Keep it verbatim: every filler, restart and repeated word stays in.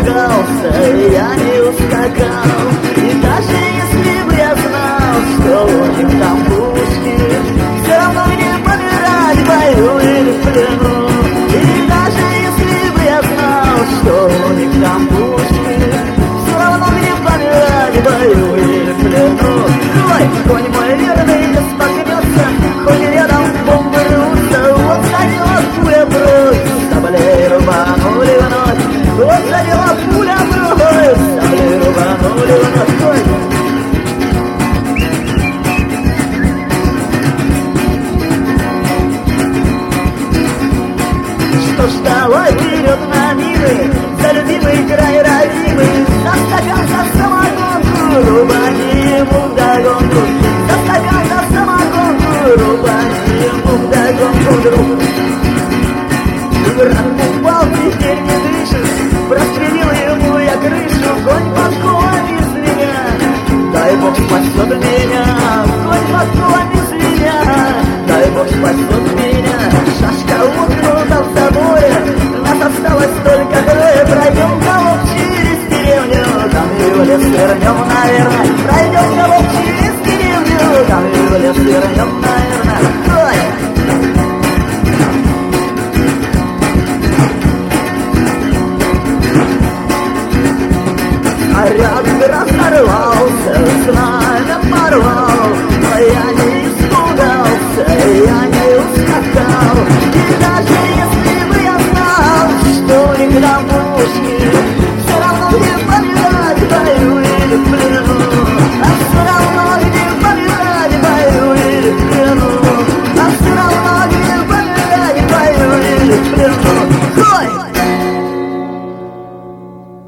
испугался, я не ускакал. И даже если бы я знал, что у них там пушки, все равно мне помирать в бою или в плену. И даже если бы я знал, что у них там пушки, все равно мне помирать в бою или в плену. Ой, конь мой верный не споткнется, хоть рядом бомбы рвутся. Вот задела пуля бровь, саблей рубанули в ночь. Вот задела пуля бровь, саблей рубанули в ночь. Что ж, давай вперед на миры, за любимый край родимый, за стакан, за самогонку, рубани ему вдогонку, за стакан, за самогонку, рубани ему вдогонку, друг. Ран упал, теперь не дышишь, прострелил ему я крышу, конь подковами с меня, дай Бог спасет меня, конь подковами с меня, дай Бог спасет меня. Шашка уткнута в заборе, нас осталось только двое, пройдем голов через деревню, там и в лес вернем, наверное, пройдем голов через деревню, там и в лес вернем, наверное. Ой! Снаряд разорвался, знамя порвал, но я не испугался, я не ускакал. И даже если бы я знал, что у них там пушки,